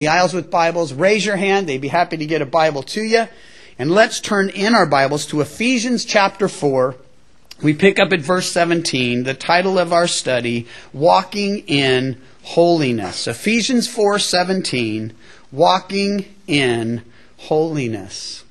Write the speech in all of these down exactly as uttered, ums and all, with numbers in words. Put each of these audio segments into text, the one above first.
the aisles with Bibles, raise your hand. They'd be happy to get a Bible to you. And let's turn in our Bibles to Ephesians chapter four. We pick up at verse seventeen, the title of our study, Walking in Holiness. Ephesians four seventeen, Walking in Holiness.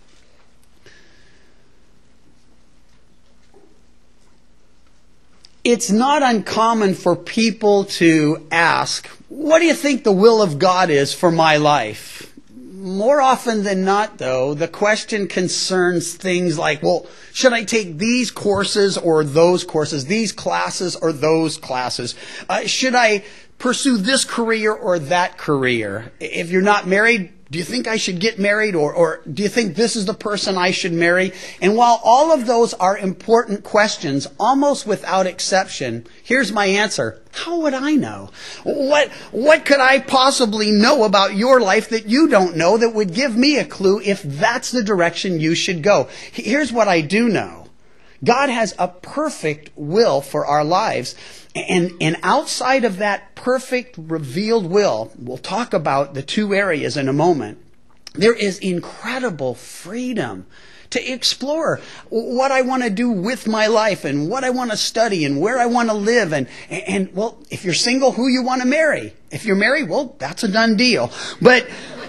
It's not uncommon for people to ask, what do you think the will of God is for my life? More often than not, though, the question concerns things like, well, should I take these courses or those courses, these classes or those classes? Uh, should I pursue this career or that career? If you're not married, do you think I should get married, or, or do you think this is the person I should marry? And while all of those are important questions, almost without exception, here's my answer. How would I know? What, what could I possibly know about your life that you don't know that would give me a clue if that's the direction you should go? Here's what I do know. God has a perfect will for our lives. And, and outside of that perfect revealed will, we'll talk about the two areas in a moment, there is incredible freedom to explore what I want to do with my life and what I want to study and where I want to live. And, and well, if you're single, who you want to marry. If you're married, well, that's a done deal. But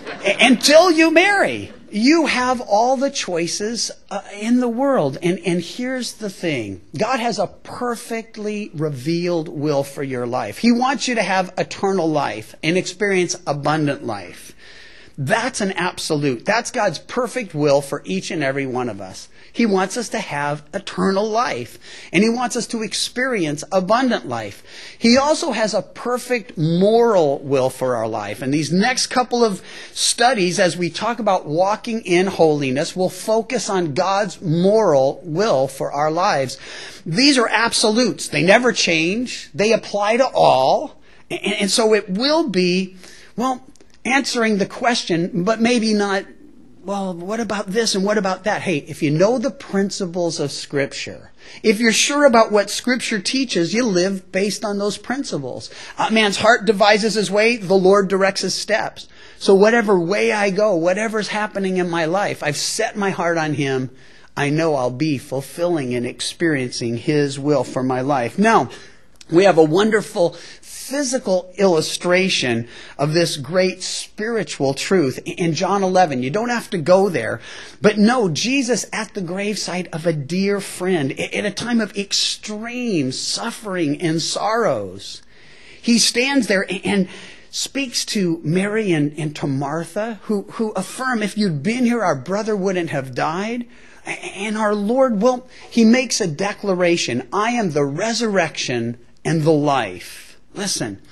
until you marry, you have all the choices uh, in the world. And, and here's the thing. God has a perfectly revealed will for your life. He wants you to have eternal life and experience abundant life. That's an absolute. That's God's perfect will for each and every one of us. He wants us to have eternal life. And He wants us to experience abundant life. He also has a perfect moral will for our life. And these next couple of studies, as we talk about walking in holiness, will focus on God's moral will for our lives. These are absolutes. They never change. They apply to all. And, and so it will be, well, answering the question, but maybe not, well, what about this and what about that? Hey, if you know the principles of Scripture, if you're sure about what Scripture teaches, you live based on those principles. A man's heart devises his way, the Lord directs his steps. So whatever way I go, whatever's happening in my life, I've set my heart on Him. I know I'll be fulfilling and experiencing His will for my life. Now, we have a wonderful physical illustration of this great spiritual truth in John eleven. You don't have to go there, but no, Jesus at the gravesite of a dear friend at a time of extreme suffering and sorrows. He stands there and speaks to Mary and, and to Martha, who, who affirm, if you'd been here, our brother wouldn't have died. And our Lord, well, He makes a declaration. I am the resurrection and the life. Listen,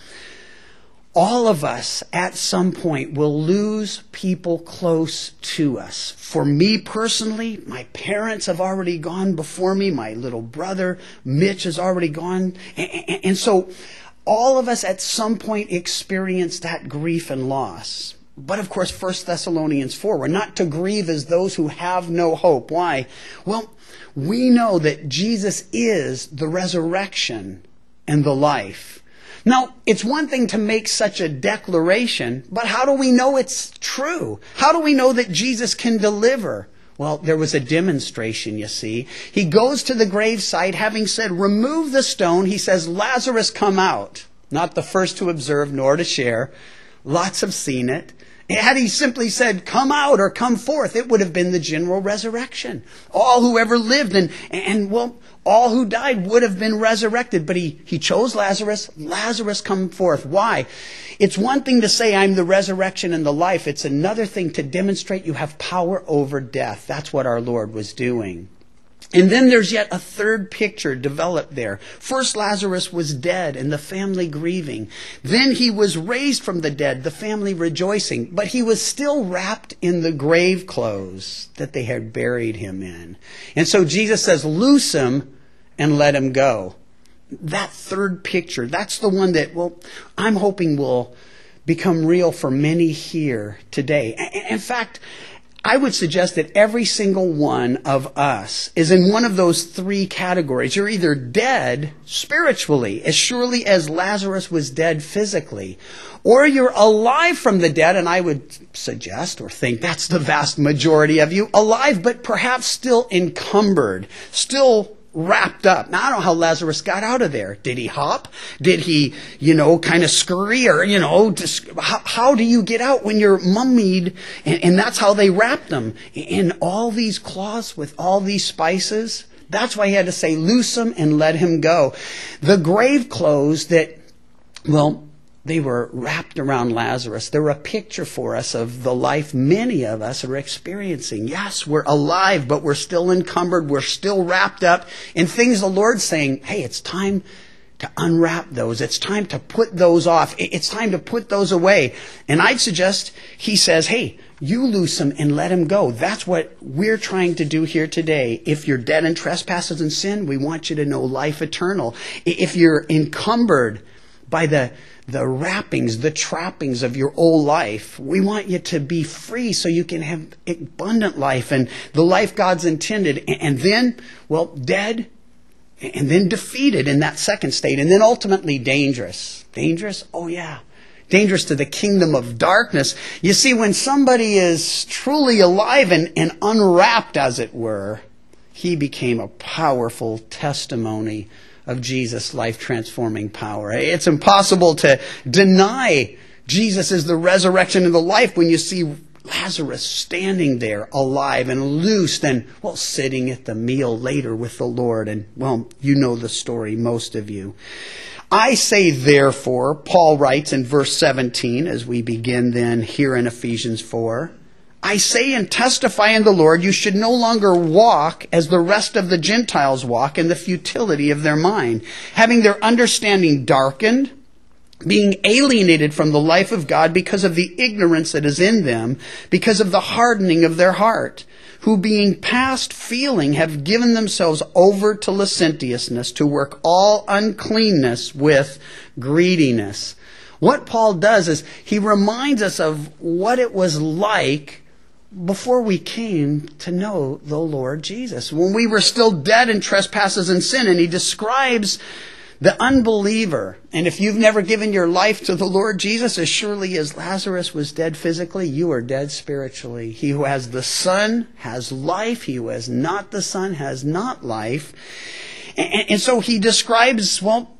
all of us at some point will lose people close to us. For me personally, my parents have already gone before me. My little brother, Mitch, has already gone. And, and so all of us at some point experience that grief and loss. But of course, First Thessalonians four, we're not to grieve as those who have no hope. Why? Well, we know that Jesus is the resurrection and the life. Now, it's one thing to make such a declaration, but how do we know it's true? How do we know that Jesus can deliver? Well, there was a demonstration, you see. He goes to the gravesite, having said, remove the stone. He says, Lazarus, come out. Not the first to observe nor to share. Lots have seen it. Had He simply said, come out or come forth, it would have been the general resurrection. All who ever lived and, and well, all who died would have been resurrected. But he, he chose Lazarus. Lazarus, come forth. Why? It's one thing to say, I'm the resurrection and the life. It's another thing to demonstrate you have power over death. That's what our Lord was doing. And then there's yet a third picture developed there. First, Lazarus was dead and the family grieving. Then He was raised from the dead, the family rejoicing. But He was still wrapped in the grave clothes that they had buried Him in. And so Jesus says, loose Him and let Him go. That third picture, that's the one that, well, I'm hoping will become real for many here today. In fact, I would suggest that every single one of us is in one of those three categories. You're either dead spiritually, as surely as Lazarus was dead physically, or you're alive from the dead, and I would suggest or think that's the vast majority of you, alive, but perhaps still encumbered, still wrapped up. Now, I don't know how Lazarus got out of there. Did he hop? Did he, you know, kind of scurry? Or, you know, just, how, how do you get out when you're mummied? And, and that's how they wrapped him. In all these cloths with all these spices. That's why he had to say, loose him and let him go. The grave clothes that, well, they were wrapped around Lazarus. They're a picture for us of the life many of us are experiencing. Yes, we're alive, but we're still encumbered. We're still wrapped up in things the Lord's saying, hey, it's time to unwrap those. It's time to put those off. It's time to put those away. And I'd suggest he says, hey, you loose him and let him go. That's what we're trying to do here today. If you're dead in trespasses and sin, we want you to know life eternal. If you're encumbered by the the wrappings, the trappings of your old life, we want you to be free so you can have abundant life and the life God's intended. And then, well, dead, and then defeated in that second state, and then ultimately dangerous. Dangerous? Oh yeah. Dangerous to the kingdom of darkness. You see, when somebody is truly alive and, and unwrapped, as it were, he became a powerful testimony of Jesus' life-transforming power. It's impossible to deny Jesus is the resurrection and the life when you see Lazarus standing there alive and loosed and, well, sitting at the meal later with the Lord. And, well, you know the story, most of you. I say, therefore, Paul writes in verse seventeen, as we begin then here in Ephesians four, I say and testify in the Lord, you should no longer walk as the rest of the Gentiles walk in the futility of their mind, having their understanding darkened, being alienated from the life of God because of the ignorance that is in them, because of the hardening of their heart, who being past feeling have given themselves over to lasciviousness, to work all uncleanness with greediness. What Paul does is he reminds us of what it was like before we came to know the Lord Jesus, when we were still dead in trespasses and sin. And he describes the unbeliever. And if you've never given your life to the Lord Jesus, as surely as Lazarus was dead physically, you are dead spiritually. He who has the Son has life. He who has not the Son has not life. And, and so he describes, well,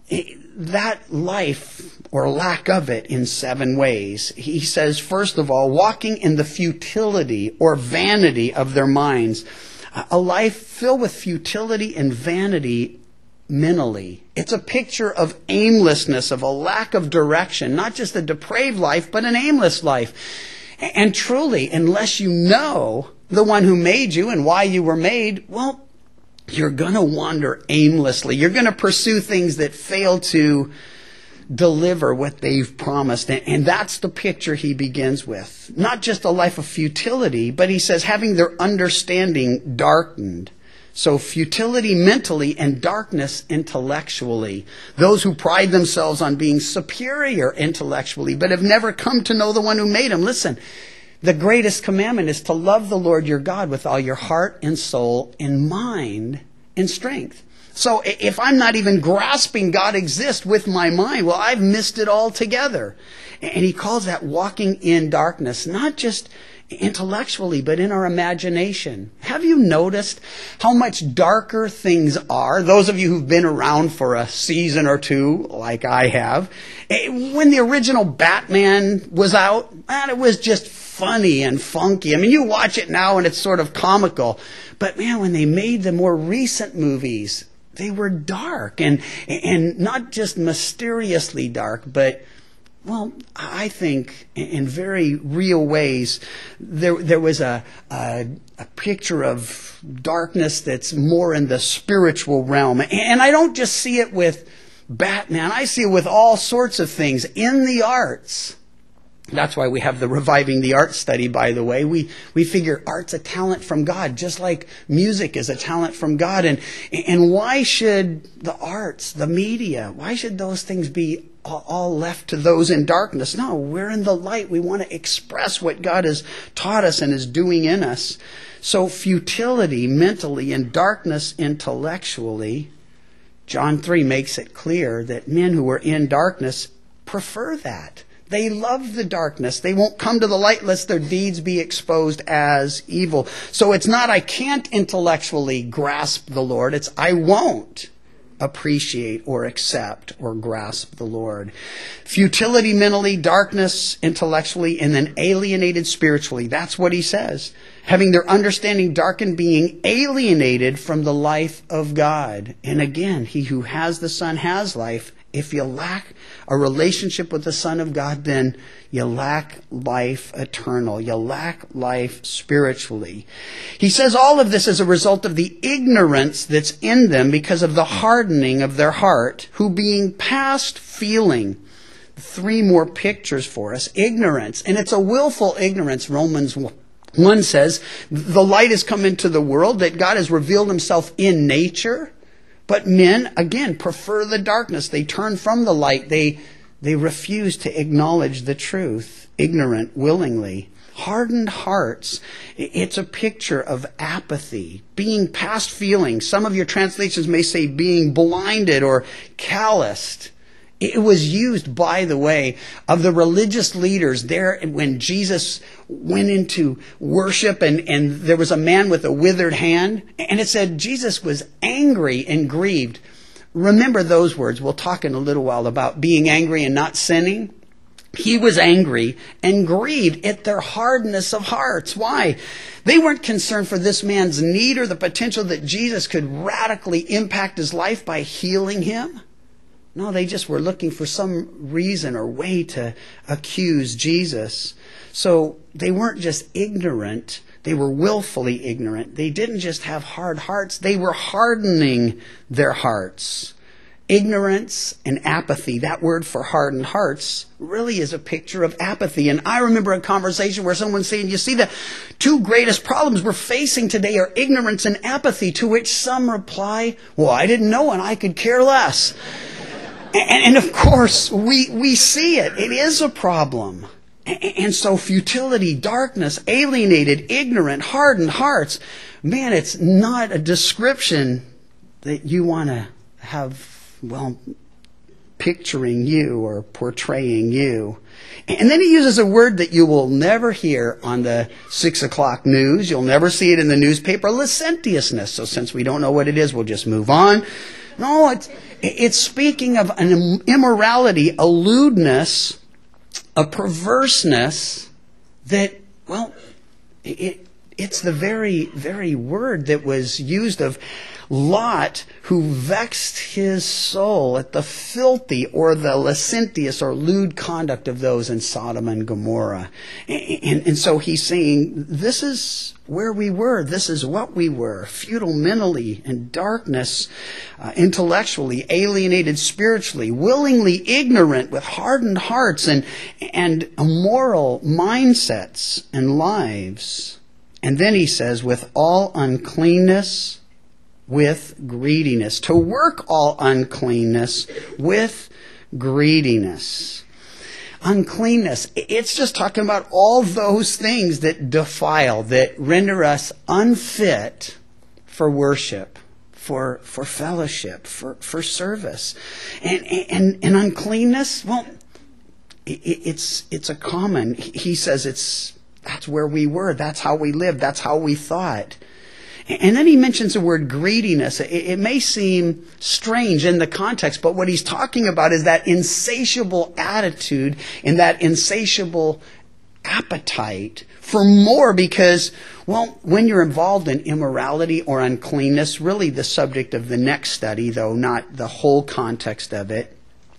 that life or lack of it in seven ways. He says, first of all, walking in the futility or vanity of their minds. A life filled with futility and vanity mentally. It's a picture of aimlessness, of a lack of direction, not just a depraved life, but an aimless life. And truly, unless you know the one who made you and why you were made, well, you're going to wander aimlessly. You're going to pursue things that fail to deliver what they've promised. And that's the picture he begins with. Not just a life of futility, but he says having their understanding darkened. So futility mentally and darkness intellectually. Those who pride themselves on being superior intellectually, but have never come to know the one who made them. Listen, the greatest commandment is to love the Lord your God with all your heart and soul and mind and strength. So if I'm not even grasping God exists with my mind, well, I've missed it altogether. And he calls that walking in darkness, not just intellectually, but in our imagination. Have you noticed how much darker things are? Those of you who've been around for a season or two, like I have, when the original Batman was out, man, it was just funny and funky. I mean, you watch it now and it's sort of comical. But man, when they made the more recent movies, they were dark and and not just mysteriously dark, but well, I think in very real ways, there there was a, a a picture of darkness that's more in the spiritual realm. And I don't just see it with Batman. I see it with all sorts of things in the arts. That's why we have the Reviving the Arts study, by the way. We we figure art's a talent from God, just like music is a talent from God. And and why should the arts, the media, why should those things be all left to those in darkness. No, we're in the light. We want to express what God has taught us and is doing in us. So futility mentally and darkness intellectually, John three makes it clear that men who are in darkness prefer that. They love the darkness. They won't come to the light lest their deeds be exposed as evil. So it's not I can't intellectually grasp the Lord. It's I won't appreciate or accept or grasp the Lord. Futility mentally, darkness intellectually, and then alienated spiritually. That's what he says. Having their understanding darkened, being alienated from the life of God. And again, he who has the Son has life. If you lack a relationship with the Son of God, then you lack life eternal. You lack life spiritually. He says all of this is a result of the ignorance that's in them because of the hardening of their heart, who being past feeling. Three more pictures for us. Ignorance. And it's a willful ignorance. Romans one says, the light has come into the world, that God has revealed himself in nature. But men, again, prefer the darkness. They turn from the light. They, they refuse to acknowledge the truth, ignorant, willingly. Hardened hearts, it's a picture of apathy, being past feeling. Some of your translations may say being blinded or calloused. It was used, by the way, of the religious leaders there when Jesus went into worship and, and there was a man with a withered hand. And it said Jesus was angry and grieved. Remember those words. We'll talk in a little while about being angry and not sinning. He was angry and grieved at their hardness of hearts. Why? They weren't concerned for this man's need or the potential that Jesus could radically impact his life by healing him. No, they just were looking for some reason or way to accuse Jesus. So they weren't just ignorant. They were willfully ignorant. They didn't just have hard hearts. They were hardening their hearts. Ignorance and apathy, that word for hardened hearts, really is a picture of apathy. And I remember a conversation where someone saying, you see, the two greatest problems we're facing today are ignorance and apathy, to which some reply, well, I didn't know and I could care less. And, and of course, we, we see it. It is a problem. And, and so futility, darkness, alienated, ignorant, hardened hearts, man, it's not a description that you want to have, well, picturing you or portraying you. And then he uses a word that you will never hear on the six o'clock news. You'll never see it in the newspaper, licentiousness. So since we don't know what it is, we'll just move on. No, it's, it's speaking of an immorality, a lewdness, a perverseness that, well, it, it's the very, very word that was used of Lot, who vexed his soul at the filthy or the licentious or lewd conduct of those in Sodom and Gomorrah. And, and, and so he's saying, this is where we were. This is what we were. Futile mentally and darkness, uh, intellectually, alienated spiritually, willingly ignorant with hardened hearts and, and immoral mindsets and lives. And then he says, with all uncleanness, with greediness. To work all uncleanness with greediness. Uncleanness, it's just talking about all those things that defile, that render us unfit for worship, for for fellowship, for, for service. And, and, and uncleanness, well, it, it's it's a common, he says it's that's where we were, that's how we lived, that's how we thought. And then he mentions the word greediness. It, it may seem strange in the context, but what he's talking about is that insatiable attitude and that insatiable appetite for more because, well, when you're involved in immorality or uncleanness, really the subject of the next study, though not the whole context of it,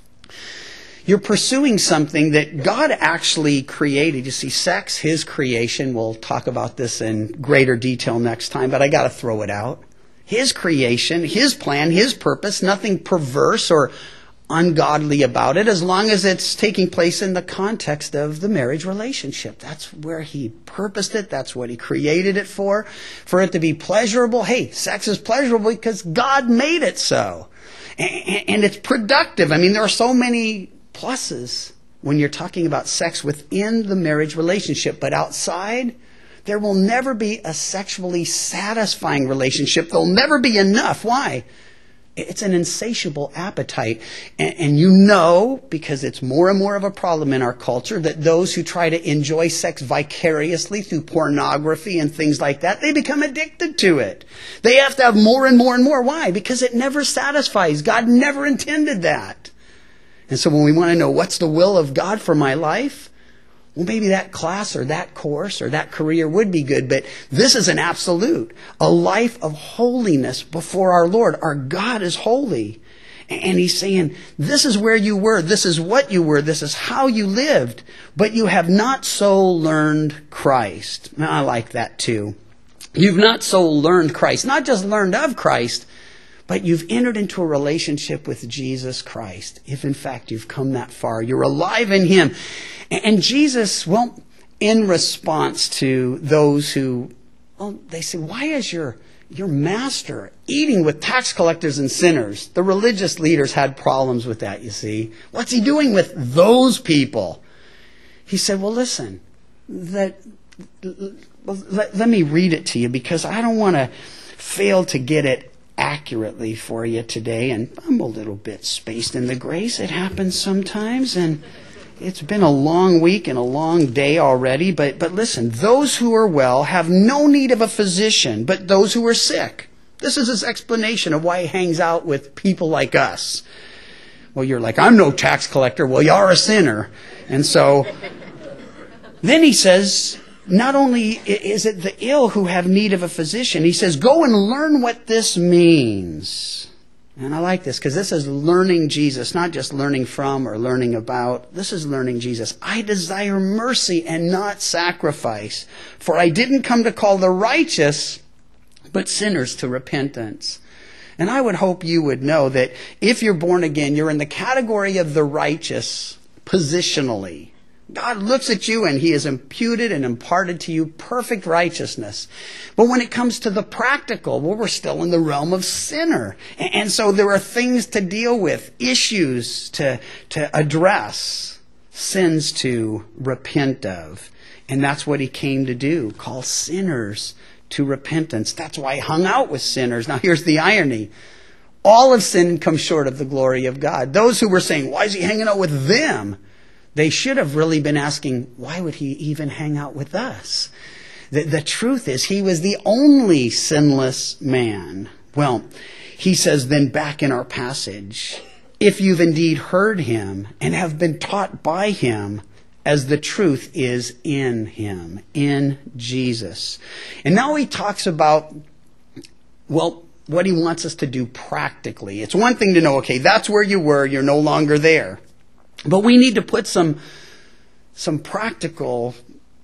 you're pursuing something that God actually created. You see, sex, his creation. We'll talk about this in greater detail next time, but I got to throw it out. His creation, his plan, his purpose, nothing perverse or ungodly about it as long as it's taking place in the context of the marriage relationship. That's where he purposed it. That's what he created it for. For it to be pleasurable. Hey, sex is pleasurable because God made it so. And it's productive. I mean, there are so many pluses when you're talking about sex within the marriage relationship. But outside, there will never be a sexually satisfying relationship. There'll never be enough. Why? It's an insatiable appetite. And, and you know, because it's more and more of a problem in our culture, that those who try to enjoy sex vicariously through pornography and things like that, they become addicted to it. They have to have more and more and more. Why? Because it never satisfies. God never intended that. And so when we want to know what's the will of God for my life, well, maybe that class or that course or that career would be good, but this is an absolute. A life of holiness before our Lord. Our God is holy. And he's saying, this is where you were, this is what you were, this is how you lived, but you have not so learned Christ. Now, I like that too. You've not so learned Christ. Not just learned of Christ, but you've entered into a relationship with Jesus Christ. If in fact you've come that far, you're alive in him. And Jesus, well, in response to those who, well, they say, why is your, your master eating with tax collectors and sinners? The religious leaders had problems with that, you see. What's he doing with those people? He said, well, listen, that, well, let, let me read it to you because I don't want to fail to get it accurately for you today. And I'm a little bit spaced in the grace. It happens sometimes. And it's been a long week and a long day already, but, but listen, those who are well have no need of a physician, but those who are sick. This is his explanation of why he hangs out with people like us. Well, you're like, I'm no tax collector. Well, you are a sinner. And so then he says, not only is it the ill who have need of a physician, he says, go and learn what this means. And I like this because this is learning Jesus, not just learning from or learning about. This is learning Jesus. I desire mercy and not sacrifice, for I didn't come to call the righteous, but sinners to repentance. And I would hope you would know that if you're born again, you're in the category of the righteous positionally. God looks at you and he has imputed and imparted to you perfect righteousness. But when it comes to the practical, well, we're still in the realm of sinner. And so there are things to deal with, issues to, to address, sins to repent of. And that's what he came to do, call sinners to repentance. That's why he hung out with sinners. Now here's the irony. All have sinned and come short of the glory of God. Those who were saying, why is he hanging out with them? They should have really been asking, why would he even hang out with us? The, the truth is, he was the only sinless man. Well, he says then back in our passage, if you've indeed heard him and have been taught by him, as the truth is in him, in Jesus. And now he talks about, well, what he wants us to do practically. It's one thing to know, okay, that's where you were, you're no longer there. But we need to put some, some practical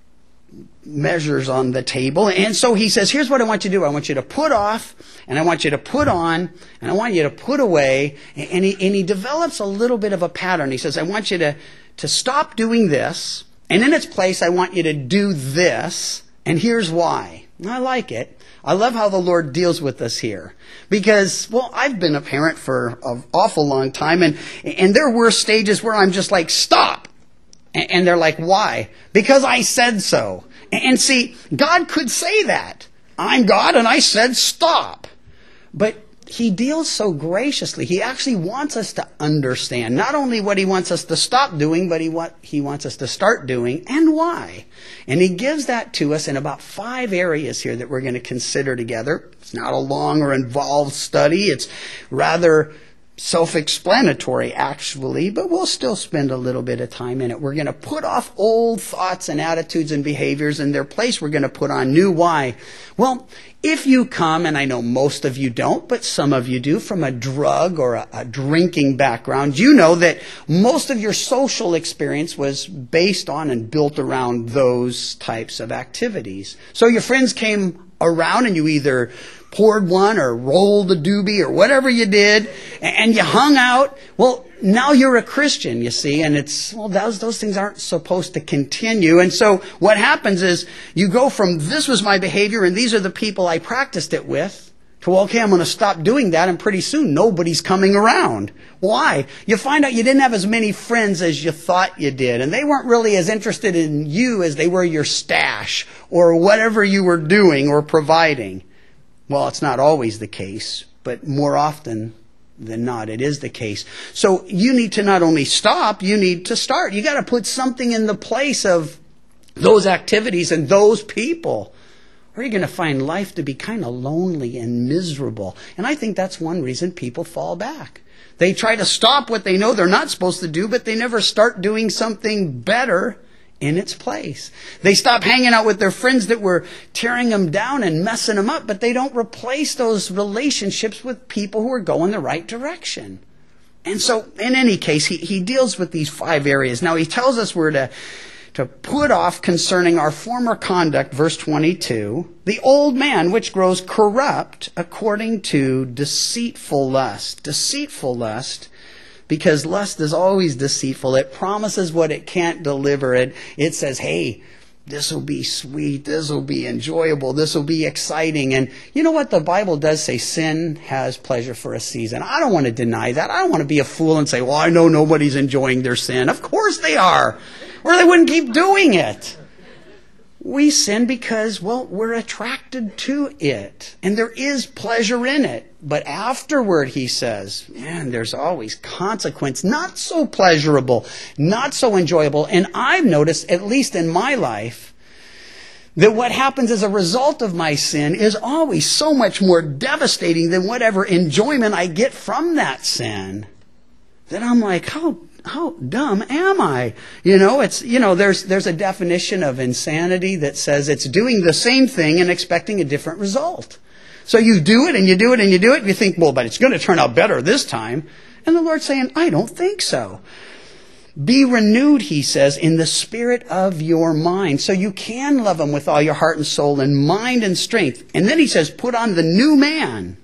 measures on the table. And so he says, here's what I want you to do. I want you to put off, and I want you to put on, and I want you to put away. And he, and he develops a little bit of a pattern. He says, I want you to, to stop doing this, and in its place, I want you to do this, and here's why. And I like it. I love how the Lord deals with us here. Because, well, I've been a parent for an awful long time, and, and there were stages where I'm just like, stop! And, and they're like, why? Because I said so. And, and see, God could say that. I'm God, and I said stop. But he deals so graciously. He actually wants us to understand not only what he wants us to stop doing, but he what he wants us to start doing and why. And he gives that to us in about five areas here that we're going to consider together. It's not a long or involved study. It's rather self-explanatory, actually, but we'll still spend a little bit of time in it. We're going to put off old thoughts and attitudes and behaviors in their place. We're going to put on new. Why? Well, if you come, and I know most of you don't, but some of you do, from a drug or a, a drinking background, you know that most of your social experience was based on and built around those types of activities. So your friends came around and you either poured one or rolled a doobie or whatever you did, and you hung out. Well, now you're a Christian, you see, and it's, well, those, those things aren't supposed to continue. And so what happens is you go from this was my behavior and these are the people I practiced it with, To, well, okay, I'm going to stop doing that, and pretty soon nobody's coming around. Why? You find out you didn't have as many friends as you thought you did, and they weren't really as interested in you as they were your stash or whatever you were doing or providing. Well, it's not always the case, but more often than not, it is the case. So you need to not only stop, you need to start. You got to put something in the place of those activities and those people, or you're going to find life to be kind of lonely and miserable. And I think that's one reason people fall back. They try to stop what they know they're not supposed to do, but they never start doing something better in its place. They stop hanging out with their friends that were tearing them down and messing them up, but they don't replace those relationships with people who are going the right direction. And so, in any case, he, he deals with these five areas. Now, he tells us we're to to put off concerning our former conduct, verse twenty-two, the old man which grows corrupt according to deceitful lust. Deceitful lust, because lust is always deceitful. It promises what it can't deliver. It, it says, hey, this will be sweet, this will be enjoyable, this will be exciting. And you know what? The Bible does say sin has pleasure for a season. I don't want to deny that. I don't want to be a fool and say, well, I know nobody's enjoying their sin. Of course they are. Or they wouldn't keep doing it. We sin because, well, we're attracted to it. And there is pleasure in it. But afterward, he says, man, there's always consequence. Not so pleasurable. Not so enjoyable. And I've noticed, at least in my life, that what happens as a result of my sin is always so much more devastating than whatever enjoyment I get from that sin. That I'm like, how How dumb am I? You know, it's, you know, there's, there's a definition of insanity that says it's doing the same thing and expecting a different result. So you do it and you do it and you do it and you think, well, but it's going to turn out better this time. And the Lord's saying, I don't think so. Be renewed, he says, in the spirit of your mind. So you can love him with all your heart and soul and mind and strength. And then he says, put on the new man,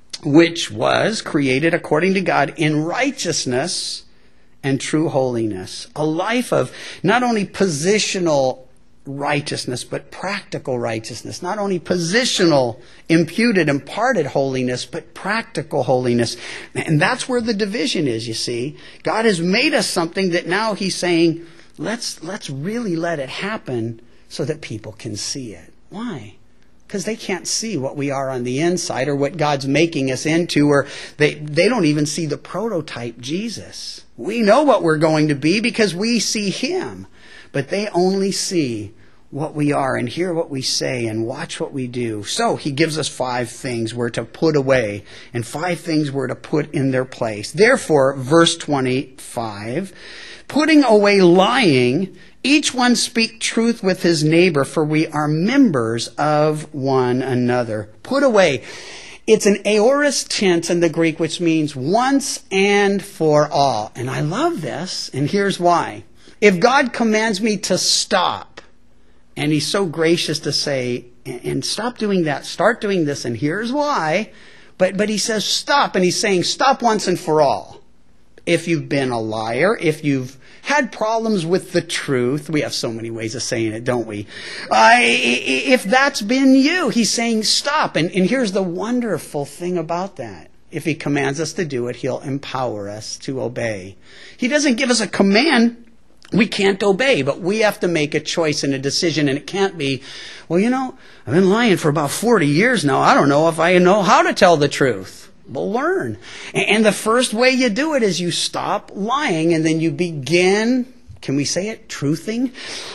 which was created according to God in righteousness and true holiness. A life of not only positional righteousness, but practical righteousness. Not only positional, imputed, imparted holiness, but practical holiness. And that's where the division is, you see. God has made us something that now he's saying, let's, let's really let it happen so that people can see it. Why? Because they can't see what we are on the inside or what God's making us into, or they, they don't even see the prototype Jesus. We know what we're going to be because we see him, but they only see what we are and hear what we say and watch what we do. So he gives us five things we're to put away and five things we're to put in their place. Therefore, verse twenty-five, putting away lying, each one speak truth with his neighbor, for we are members of one another. Put away. It's an aorist tense in the Greek, which means once and for all. And I love this, and here's why. If God commands me to stop, and he's so gracious to say, and stop doing that, start doing this, and here's why. But, but he says stop, and he's saying stop once and for all. If you've been a liar, if you've had problems with the truth. We have so many ways of saying it, don't we? Uh, if that's been you, he's saying stop. And, and here's the wonderful thing about that. If he commands us to do it, he'll empower us to obey. He doesn't give us a command we can't obey, but we have to make a choice and a decision. And it can't be, well, you know, I've been lying for about forty years now. I don't know if I know how to tell the truth. Well, learn. And the first way you do it is you stop lying and then you begin, can we say it, truthing?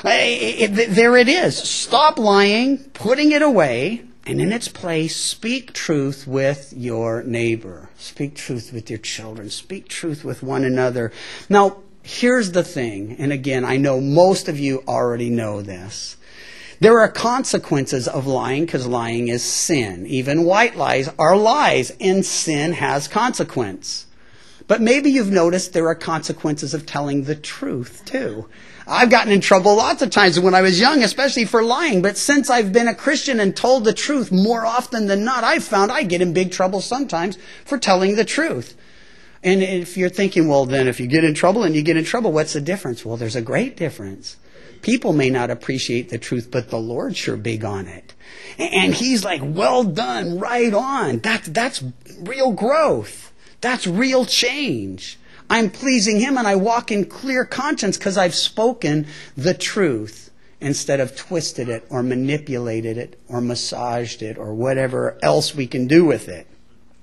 There it is. Stop lying, putting it away, and in its place, speak truth with your neighbor. Speak truth with your children. Speak truth with one another. Now, here's the thing, and again, I know most of you already know this. There are consequences of lying because lying is sin. Even white lies are lies, and sin has consequence. But maybe you've noticed there are consequences of telling the truth too. I've gotten in trouble lots of times when I was young, especially for lying. But since I've been a Christian and told the truth more often than not, I've found I get in big trouble sometimes for telling the truth. And if you're thinking, well, then if you get in trouble and you get in trouble, what's the difference? Well, there's a great difference. People may not appreciate the truth, but the Lord's sure big on it. And he's like, well done, right on. That, that's real growth. That's real change. I'm pleasing him and I walk in clear conscience because I've spoken the truth instead of twisted it or manipulated it or massaged it or whatever else we can do with it.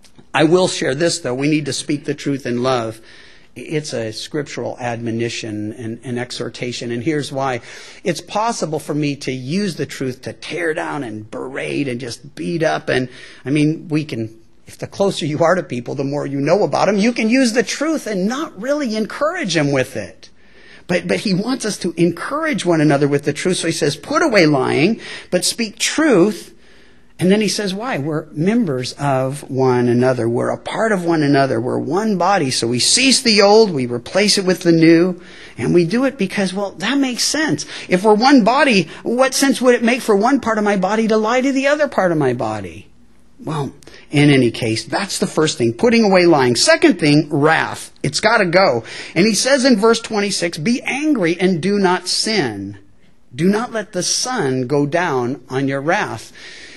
I will share this, though. We need to speak the truth in love. It's a scriptural admonition and, and exhortation, and here's why. It's possible for me to use the truth to tear down and berate and just beat up. And, I mean, we can, if the closer you are to people, the more you know about them, you can use the truth and not really encourage them with it. But, but he wants us to encourage one another with the truth. So he says, put away lying, but speak truth. And then he says, why? We're members of one another. We're a part of one another. We're one body. So we cease the old, we replace it with the new, and we do it because, well, that makes sense. If we're one body, what sense would it make for one part of my body to lie to the other part of my body? Well, in any case, that's the first thing, putting away lying. Second thing, wrath. It's got to go. And he says in verse twenty-six, be angry and do not sin. Do not let the sun go down on your wrath.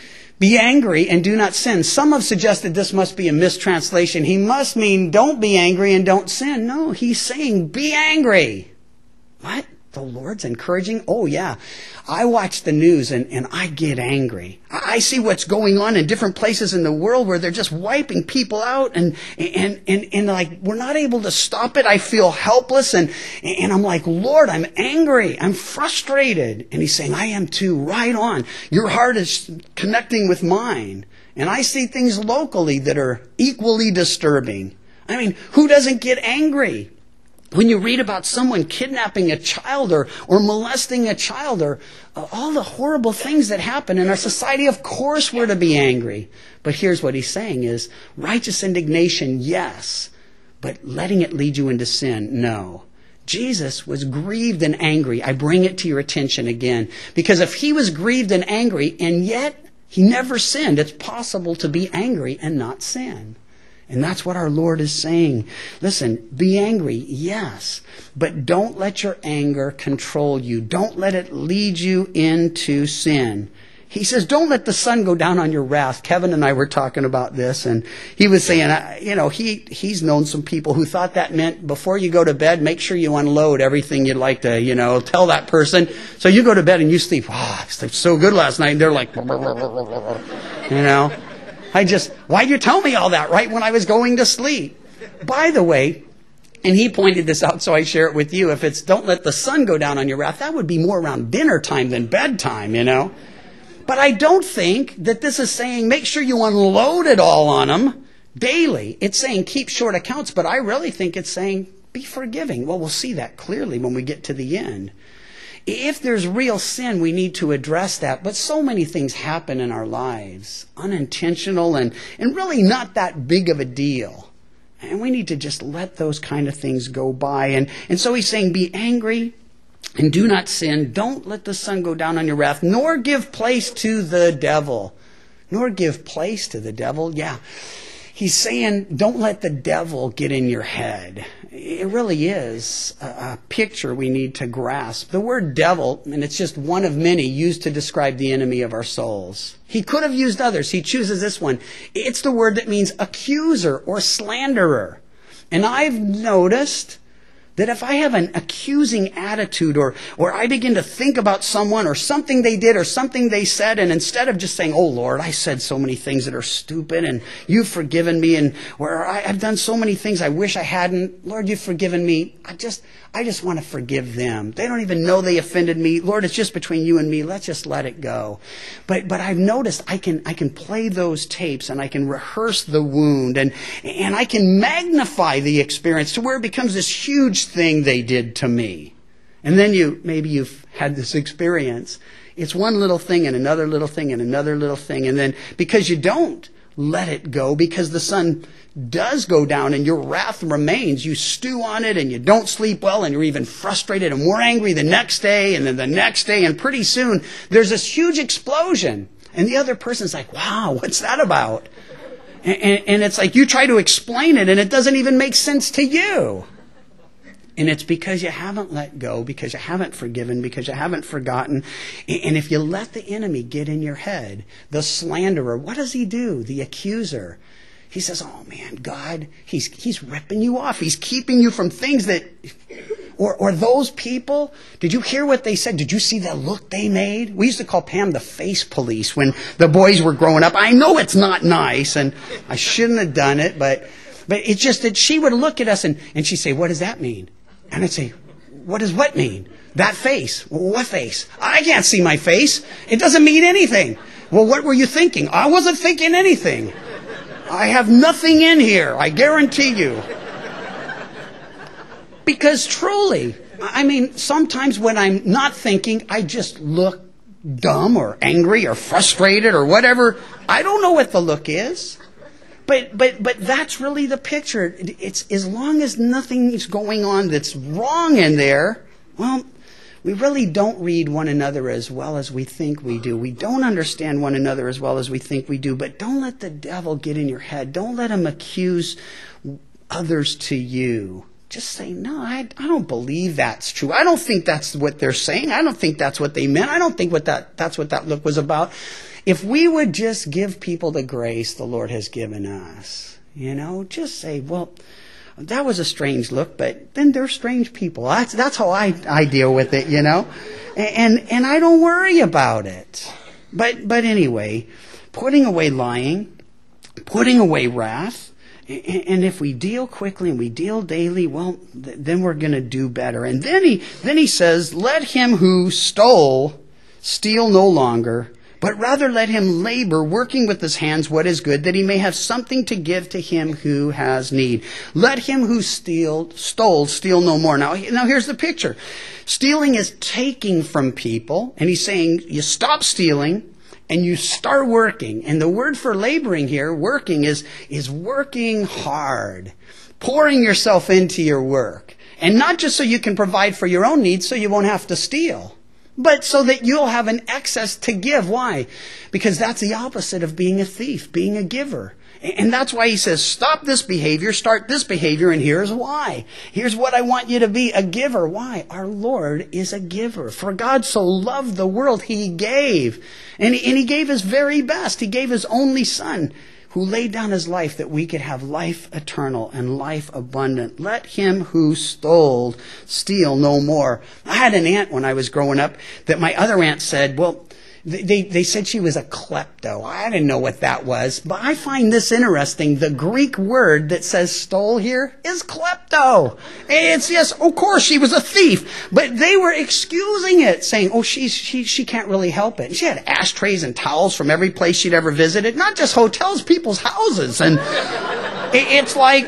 Be angry and do not sin. Some have suggested this must be a mistranslation. He must mean don't be angry and don't sin. No, he's saying be angry. What? The Lord's encouraging? Oh, yeah. I watch the news and, and I get angry. I see what's going on in different places in the world where they're just wiping people out and, and, and, and like, we're not able to stop it. I feel helpless and, and I'm like, Lord, I'm angry. I'm frustrated. And he's saying, I am too. Right on. Your heart is connecting with mine. And I see things locally that are equally disturbing. I mean, who doesn't get angry? When you read about someone kidnapping a child or, or molesting a child or uh, all the horrible things that happen in our society, of course we're to be angry. But here's what he's saying is righteous indignation, yes, but letting it lead you into sin, no. Jesus was grieved and angry. I bring it to your attention again. Because if he was grieved and angry and yet he never sinned, it's possible to be angry and not sin. And that's what our Lord is saying. Listen, be angry, yes, but don't let your anger control you. Don't let it lead you into sin. He says, don't let the sun go down on your wrath. Kevin and I were talking about this, and he was saying, you know, he he's known some people who thought that meant before you go to bed, make sure you unload everything you'd like to, you know, tell that person. So you go to bed and you sleep, oh, I slept so good last night. And they're like, you know. I just, why'd you tell me all that right when I was going to sleep? By the way, and he pointed this out, so I share it with you. If it's don't let the sun go down on your wrath, that would be more around dinner time than bedtime, you know. But I don't think that this is saying make sure you unload it all on them daily. It's saying keep short accounts, but I really think it's saying be forgiving. Well, we'll see that clearly when we get to the end. If there's real sin, we need to address that. But so many things happen in our lives, unintentional and, and really not that big of a deal. And we need to just let those kind of things go by. And, and so he's saying, be angry and do not sin. Don't let the sun go down on your wrath, nor give place to the devil. Nor give place to the devil. Yeah. He's saying, don't let the devil get in your head. It really is a, a picture we need to grasp. The word devil, and it's just one of many used to describe the enemy of our souls. He could have used others. He chooses this one. It's the word that means accuser or slanderer. And I've noticed that if I have an accusing attitude or or I begin to think about someone or something they did or something they said, and instead of just saying, oh Lord, I said so many things that are stupid and you've forgiven me, and or I've done so many things I wish I hadn't, Lord, you've forgiven me. I just I just want to forgive them. They don't even know they offended me. Lord, it's just between you and me. Let's just let it go. But but I've noticed I can I can play those tapes and I can rehearse the wound and and I can magnify the experience to where it becomes this huge thing they did to me. And then you maybe you've had this experience. It's one little thing and another little thing and another little thing. And then because you don't let it go, because the sun does go down and your wrath remains, you stew on it and you don't sleep well and you're even frustrated and more angry the next day and then the next day, and pretty soon there's this huge explosion and the other person's like, wow, what's that about? And, and, and it's like you try to explain it and it doesn't even make sense to you. And it's because you haven't let go, because you haven't forgiven, because you haven't forgotten. And if you let the enemy get in your head, the slanderer, what does he do? The accuser. He says, oh man, God, he's he's ripping you off. He's keeping you from things that, or or those people, did you hear what they said? Did you see the look they made? We used to call Pam the face police when the boys were growing up. I know it's not nice, and I shouldn't have done it, but but it's just that she would look at us and, and she'd say, what does that mean? And I'd say, what does what mean? That face. Well, what face? I can't see my face. It doesn't mean anything. Well, what were you thinking? I wasn't thinking anything. I have nothing in here, I guarantee you. Because truly, I mean, sometimes when I'm not thinking, I just look dumb or angry or frustrated or whatever. I don't know what the look is. But but but that's really the picture. It's as long as nothing's going on that's wrong in there, well, we really don't read one another as well as we think we do. We don't understand one another as well as we think we do. But don't let the devil get in your head. Don't let him accuse others to you. Just say, no, I, I don't believe that's true. I don't think that's what they're saying. I don't think that's what they meant. I don't think what that that's what that look was about. If we would just give people the grace the Lord has given us, you know, just say, well, that was a strange look, but then they're strange people. That's that's how I, I deal with it, you know, and and I don't worry about it. But but anyway, putting away lying, putting away wrath, and if we deal quickly and we deal daily, well, then we're going to do better. And then he then he says, let him who stole steal no longer, but rather let him labor, working with his hands what is good, that he may have something to give to him who has need. Let him who steal, stole steal no more. Now, now here's the picture. Stealing is taking from people, and he's saying you stop stealing and you start working. And the word for laboring here, working, is, is working hard, pouring yourself into your work. And not just so you can provide for your own needs so you won't have to steal, but so that you'll have an excess to give. Why? Because that's the opposite of being a thief, being a giver. And that's why he says, stop this behavior, start this behavior, and here's why. Here's what I want you to be, a giver. Why? Our Lord is a giver. For God so loved the world, he gave. And he, and he gave his very best. He gave his only Son, who laid down his life that we could have life eternal and life abundant. Let him who stole steal no more. I had an aunt when I was growing up that my other aunt said, well, they, they said she was a klepto. I didn't know what that was. But I find this interesting. The Greek word that says stole here is klepto. It's, yes, of course, she was a thief. But they were excusing it, saying, oh, she's, she she can't really help it. And she had ashtrays and towels from every place she'd ever visited. Not just hotels, people's houses. And it, it's like,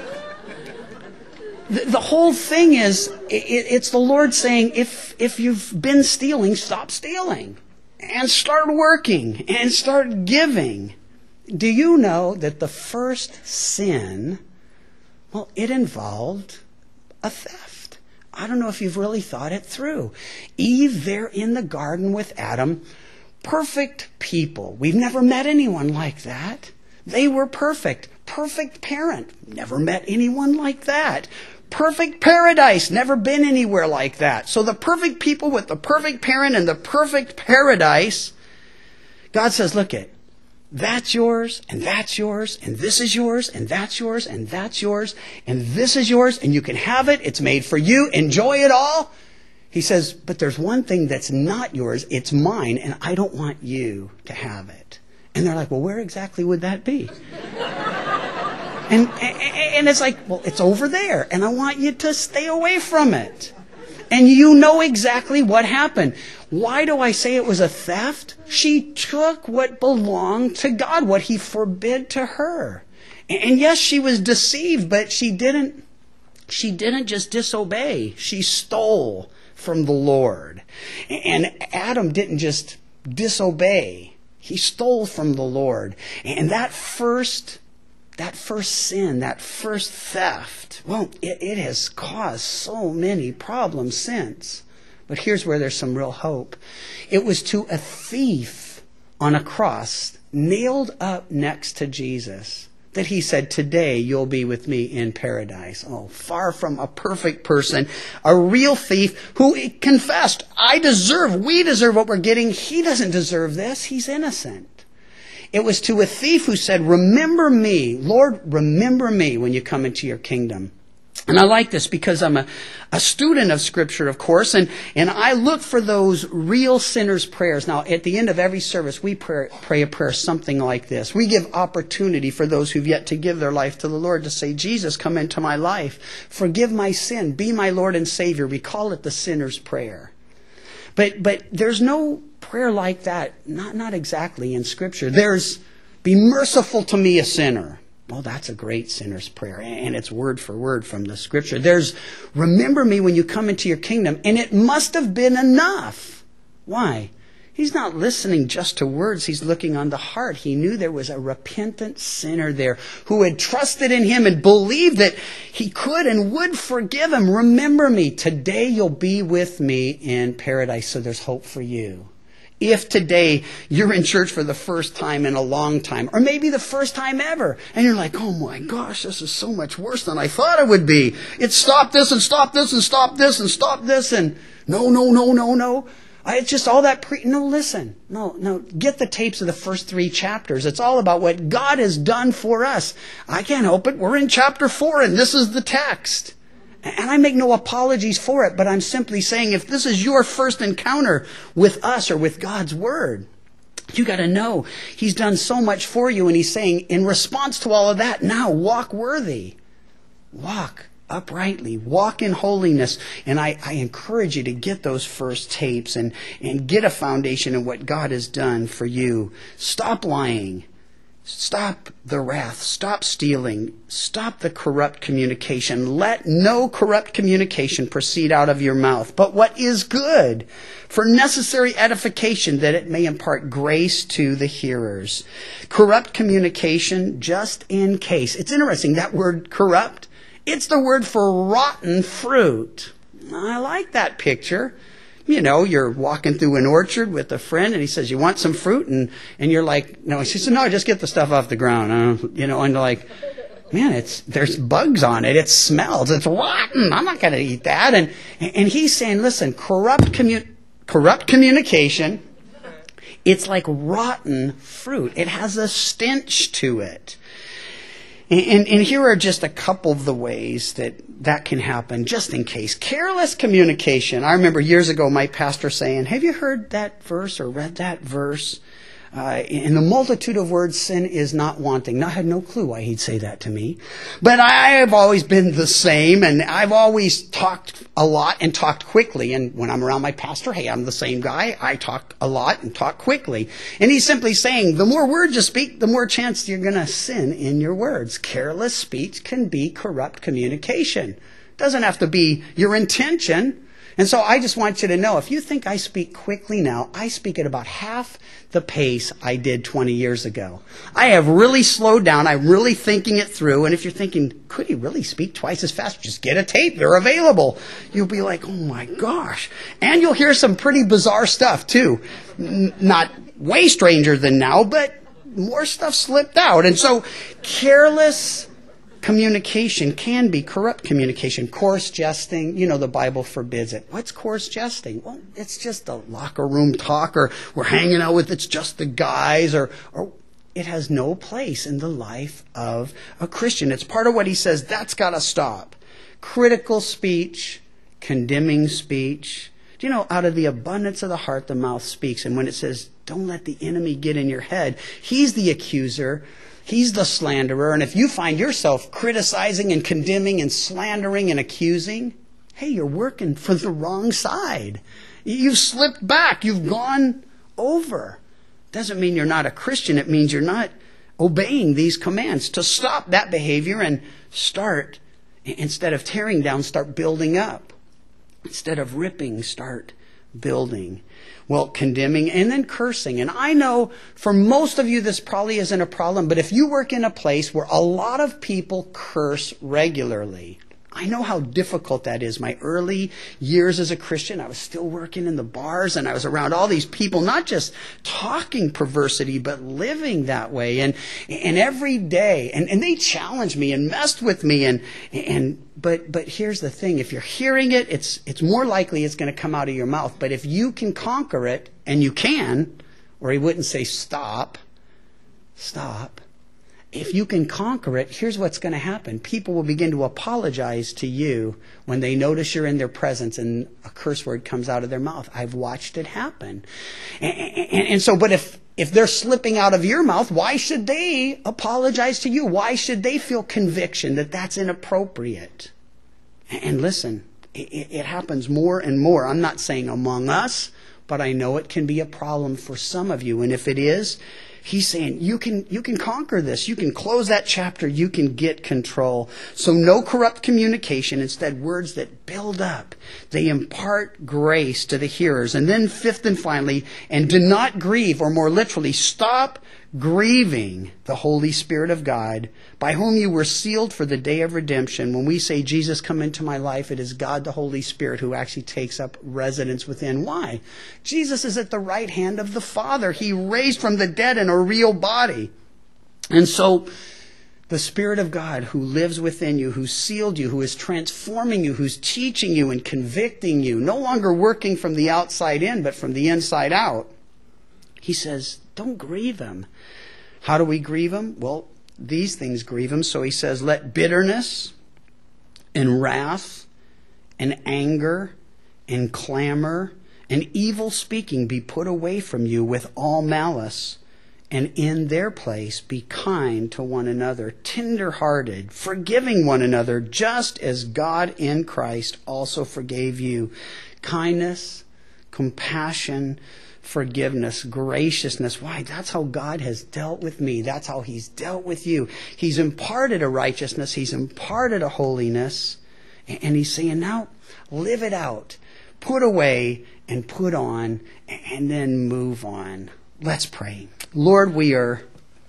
the, the whole thing is, it, it's the Lord saying, if if you've been stealing, stop stealing. And start working and start giving. Do you know that the first sin, well, it involved a theft? I don't know if you've really thought it through. Eve there in the garden with Adam, perfect people. We've never met anyone like that. They were perfect. Perfect parent. Never met anyone like that. Perfect paradise. Never been anywhere like that. So the perfect people with the perfect parent and the perfect paradise, God says, look it, that's yours, and that's yours, and this is yours, and that's yours, and that's yours, and this is yours, and you can have it. It's made for you. Enjoy it all. He says, but there's one thing that's not yours. It's mine, and I don't want you to have it. And they're like, well, where exactly would that be? And, and it's like, well, it's over there, and I want you to stay away from it. And you know exactly what happened. Why do I say it was a theft? She took what belonged to God, what he forbid to her. And yes, she was deceived, but she didn't, she didn't just disobey. She stole from the Lord. And Adam didn't just disobey. He stole from the Lord. And that first That first sin, that first theft, well, it, it has caused so many problems since. But here's where there's some real hope. It was to a thief on a cross, nailed up next to Jesus, that he said, today you'll be with me in paradise. Oh, far from a perfect person, a real thief who confessed, I deserve, we deserve what we're getting. He doesn't deserve this. He's innocent. It was to a thief who said, remember me, Lord, remember me when you come into your kingdom. And I like this because I'm a, a student of Scripture, of course, and, and I look for those real sinners' prayers. Now, at the end of every service, we pray, pray a prayer something like this. We give opportunity for those who've yet to give their life to the Lord to say, Jesus, come into my life. Forgive my sin. Be my Lord and Savior. We call it the sinner's prayer. But but there's no prayer like that, not, not exactly in Scripture. There's, be merciful to me, a sinner. Well, that's a great sinner's prayer, and it's word for word from the Scripture. There's, remember me when you come into your kingdom, and it must have been enough. Why? He's not listening just to words. He's looking on the heart. He knew there was a repentant sinner there who had trusted in him and believed that he could and would forgive him. Remember me. Today you'll be with me in paradise, so there's hope for you. If today you're in church for the first time in a long time, or maybe the first time ever, and you're like, oh my gosh, this is so much worse than I thought it would be. It stopped this and stopped this and stopped this and stopped this and no, no, no, no, no. It's just all that pre... No, listen. No, no. Get the tapes of the first three chapters. It's all about what God has done for us. I can't help it. We're in chapter four, and this is the text. And I make no apologies for it, but I'm simply saying if this is your first encounter with us or with God's Word, you got to know He's done so much for you, and He's saying, in response to all of that, now walk worthy. Walk uprightly. Walk in holiness. And I, I encourage you to get those first tapes and, and get a foundation in what God has done for you. Stop lying. Stop the wrath. Stop stealing. Stop the corrupt communication. Let no corrupt communication proceed out of your mouth, but what is good for necessary edification, that it may impart grace to the hearers. Corrupt communication, just in case. It's interesting, that word corrupt, it's the word for rotten fruit. I like that picture. You know, you're walking through an orchard with a friend, and he says, you want some fruit? And, and you're like, no. He says, no, just get the stuff off the ground. Uh, you know, and like, man, it's there's bugs on it. It smells. It's rotten. I'm not going to eat that. And and he's saying, listen, corrupt commu- corrupt communication, it's like rotten fruit. It has a stench to it. And, and here are just a couple of the ways that that can happen, just in case. Careless communication. I remember years ago my pastor saying, have you heard that verse or read that verse? Uh, in the multitude of words, sin is not wanting. Now, I had no clue why he'd say that to me. But I have always been the same, and I've always talked a lot and talked quickly. And when I'm around my pastor, hey, I'm the same guy. I talk a lot and talk quickly. And he's simply saying, the more words you speak, the more chance you're going to sin in your words. Careless speech can be corrupt communication. It doesn't have to be your intention. And so I just want you to know, if you think I speak quickly now, I speak at about half the pace I did twenty years ago. I have really slowed down. I'm really thinking it through. And if you're thinking, could he really speak twice as fast? Just get a tape. They're available. You'll be like, oh my gosh. And you'll hear some pretty bizarre stuff too. N- not way stranger than now, but more stuff slipped out. And so careless communication can be corrupt communication. Coarse jesting, you know, the Bible forbids it. What's coarse jesting? Well, it's just a locker room talk, or we're hanging out with, it's just the guys, or, or it has no place in the life of a Christian. It's part of what he says, that's got to stop. Critical speech, condemning speech. Do you know, out of the abundance of the heart, the mouth speaks. And when it says, don't let the enemy get in your head, he's the accuser. He's the slanderer. And if you find yourself criticizing and condemning and slandering and accusing, hey, you're working for the wrong side. You've slipped back. You've gone over. Doesn't mean you're not a Christian. It means you're not obeying these commands. To stop that behavior and start, instead of tearing down, start building up. Instead of ripping, start building. Well, condemning and then cursing. And I know for most of you this probably isn't a problem, but if you work in a place where a lot of people curse regularly, I know how difficult that is. My early years as a Christian, I was still working in the bars, and I was around all these people, not just talking perversity, but living that way. And and every day, and, and they challenged me and messed with me. And and but but here's the thing: if you're hearing it, it's it's more likely it's going to come out of your mouth. But if you can conquer it, and you can, or he wouldn't say stop, stop. If you can conquer it, here's what's going to happen. People will begin to apologize to you when they notice you're in their presence and a curse word comes out of their mouth. I've watched it happen. And, and, and so, but if, if they're slipping out of your mouth, why should they apologize to you? Why should they feel conviction that that's inappropriate? And listen, it, it happens more and more. I'm not saying among us, but I know it can be a problem for some of you. And if it is, he's saying you can you can conquer this. You can close that chapter. You can get control. So no corrupt communication. Instead, words that build up. They impart grace to the hearers. And then fifth and finally, and do not grieve, or more literally, stop grieving the Holy Spirit of God, by whom you were sealed for the day of redemption. When we say, Jesus, come into my life, it is God the Holy Spirit who actually takes up residence within. Why? Jesus is at the right hand of the Father. He raised from the dead in a real body. And so the Spirit of God who lives within you, who sealed you, who is transforming you, who's teaching you and convicting you, no longer working from the outside in, but from the inside out, he says, don't grieve him. How do we grieve him? Well, these things grieve him. So he says, let bitterness and wrath and anger and clamor and evil speaking be put away from you with all malice. And in their place be kind to one another, tender-hearted, forgiving one another, just as God in Christ also forgave you. Kindness, compassion, forgiveness, graciousness. Why? That's how God has dealt with me. That's how he's dealt with you. He's imparted a righteousness. He's imparted a holiness. And he's saying, now live it out. Put away and put on, and then move on. Let's pray. Lord, we are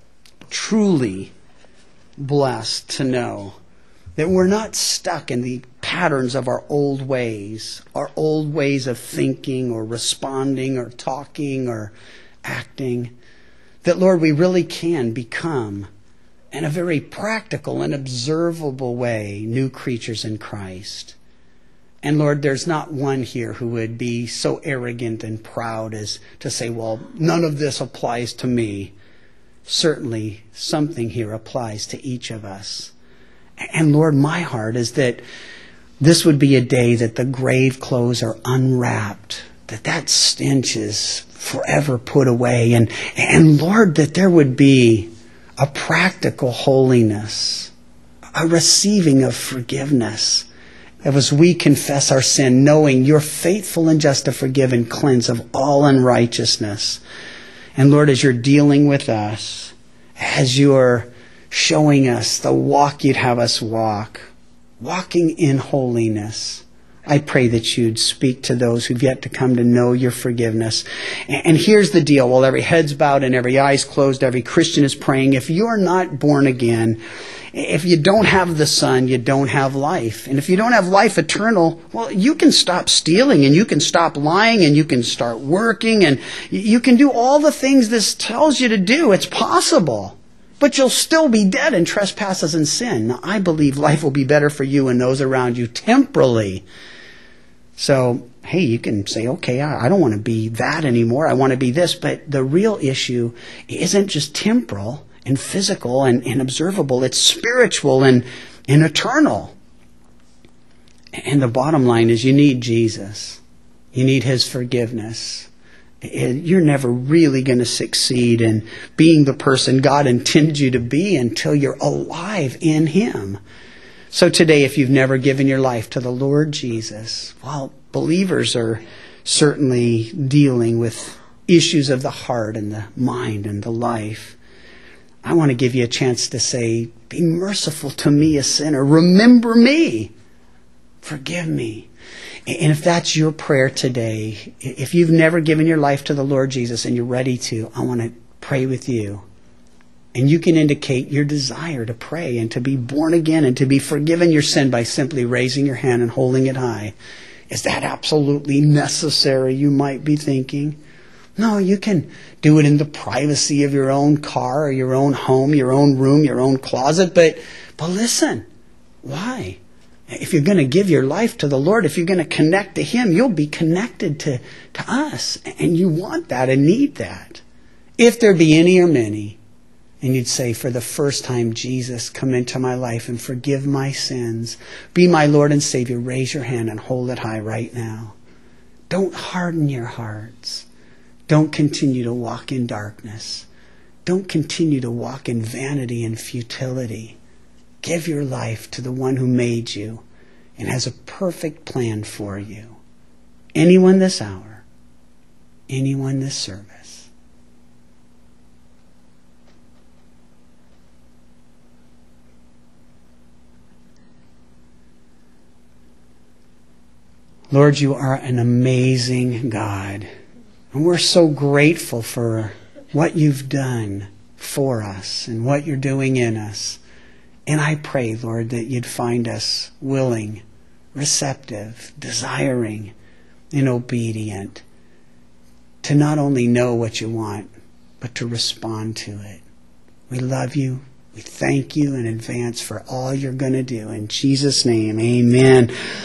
truly blessed to know that we're not stuck in the patterns of our old ways, our old ways of thinking or responding or talking or acting. That, Lord, we really can become, in a very practical and observable way, new creatures in Christ. And Lord, there's not one here who would be so arrogant and proud as to say, well, none of this applies to me. Certainly something here applies to each of us. And Lord, my heart is that this would be a day that the grave clothes are unwrapped, that that stench is forever put away. And, and Lord, that there would be a practical holiness, a receiving of forgiveness. As we confess our sin, knowing you're faithful and just to forgive and cleanse of all unrighteousness. And Lord, as you're dealing with us, as you're showing us the walk you'd have us walk, walking in holiness, I pray that you'd speak to those who've yet to come to know your forgiveness. And here's the deal. While every head's bowed and every eye's closed, every Christian is praying, if you're not born again, if you don't have the Son, you don't have life. And if you don't have life eternal, well, you can stop stealing and you can stop lying and you can start working and you can do all the things this tells you to do. It's possible. But you'll still be dead in trespasses and sin. Now, I believe life will be better for you and those around you temporally. So, hey, you can say, okay, I, I don't want to be that anymore. I want to be this. But the real issue isn't just temporal and physical and, and observable. It's spiritual and, and eternal. And the bottom line is you need Jesus. You need his forgiveness. You're never really going to succeed in being the person God intended you to be until you're alive in him. So today, if you've never given your life to the Lord Jesus, well, believers are certainly dealing with issues of the heart and the mind and the life. I want to give you a chance to say, be merciful to me, a sinner. Remember me. Forgive me. And if that's your prayer today, if you've never given your life to the Lord Jesus and you're ready to, I want to pray with you. And you can indicate your desire to pray and to be born again and to be forgiven your sin by simply raising your hand and holding it high. Is that absolutely necessary, you might be thinking? No, you can do it in the privacy of your own car or your own home, your own room, your own closet. But, but listen, why? If you're going to give your life to the Lord, if you're going to connect to Him, you'll be connected to, to us. And you want that and need that. If there be any or many, and you'd say, for the first time, Jesus, come into my life and forgive my sins. Be my Lord and Savior. Raise your hand and hold it high right now. Don't harden your hearts. Don't continue to walk in darkness. Don't continue to walk in vanity and futility. Give your life to the one who made you and has a perfect plan for you. Anyone this hour, anyone this service. Lord, you are an amazing God. And we're so grateful for what you've done for us and what you're doing in us. And I pray, Lord, that you'd find us willing, receptive, desiring, and obedient to not only know what you want, but to respond to it. We love you. We thank you in advance for all you're going to do. In Jesus' name, amen.